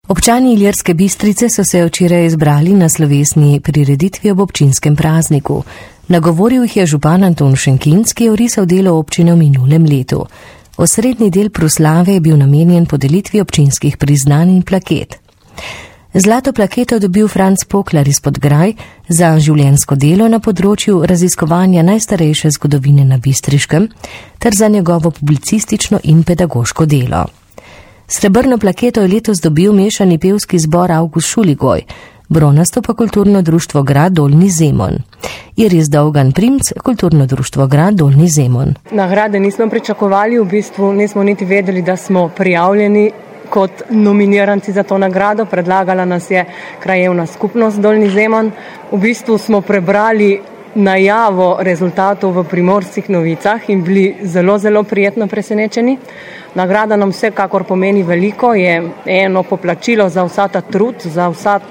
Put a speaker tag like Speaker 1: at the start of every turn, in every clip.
Speaker 1: Občani Ilirske Bistrice so se včeraj izbrali na slovesni prireditvi ob občinskem prazniku. Nagovoril jih je župan Anton Šenkinc, ki je orisal delo občine v minulem letu. Osrednji del proslave je bil namenjen podelitvi občinskih priznanj in plaket. Zlato plaketo je dobil Franc Poklar iz Podgraj za življenjsko delo na področju raziskovanja najstarejše zgodovine na Bistriškem ter za njegovo publicistično in pedagoško delo. Srebrno plaketo je letos dobil mešani pevski zbor August Šuligoj, bronasto pa kulturno društvo Grad Dolnji Zemon. Iris Dolgan Primc, kulturno društvo Grad Dolnji Zemon.
Speaker 2: Nagrade nismo pričakovali, v bistvu nismo niti vedeli, da smo prijavljeni kot nominiranci za to nagrado. Predlagala nas je krajevna skupnost Dolnji Zemon. V bistvu smo prebrali najavo rezultatov v Primorskih novicah in bili zelo, zelo prijetno presenečeni. Nagrada nam vsekakor pomeni veliko, je eno poplačilo za vsa ta trud, za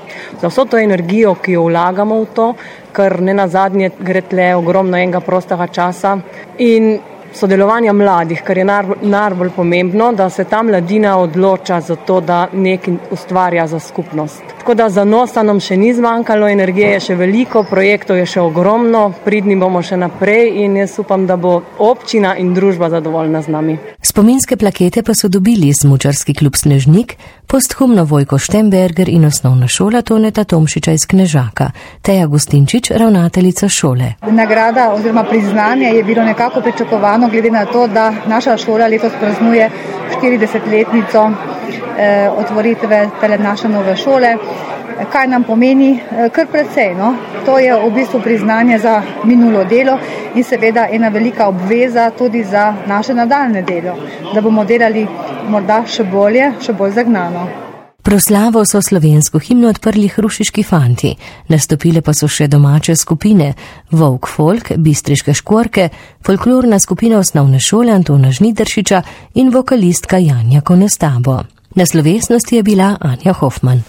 Speaker 2: vso to energijo, ki jo vlagamo v to, ker ne nazadnje gre tle ogromno enega prostega časa in sodelovanja mladih, kar je najbolj pomembno, da se ta mladina odloča za to, da nekaj ustvarja za skupnost. Tako da za nosa nam še ni zmanjkalo, energije je še veliko, projektov je še ogromno, pridni bomo še naprej in jaz upam, da bo občina in družba zadovoljna z nami.
Speaker 1: Spominske plakete pa so dobili Smučarski klub Snežnik, posthumno Vojko Štemberger in osnovna šola Toneta Tomšiča iz Knežaka, Teja Gustinčič, ravnateljica šole.
Speaker 3: Nagrada oziroma priznanje je bilo nekako pričakovano, glede na to, da naša šola letos praznuje 40-letnico otvoritve tele naše nove šole. Kaj nam pomeni? Kar precej, no? To je v bistvu priznanje za minulo delo in seveda ena velika obveza tudi za naše nadaljne delo, da bomo delali morda še bolje, še bolj zagnano.
Speaker 1: Proslavo so slovensko himno odprli hrušiški fanti, nastopile pa so še domače skupine, Volk Folk, Bistriške škorke, folklorna skupina osnovne šole Antona Žnidaršiča in vokalistka Janja Konestabo. Na slovesnosti je bila Anja Hofman.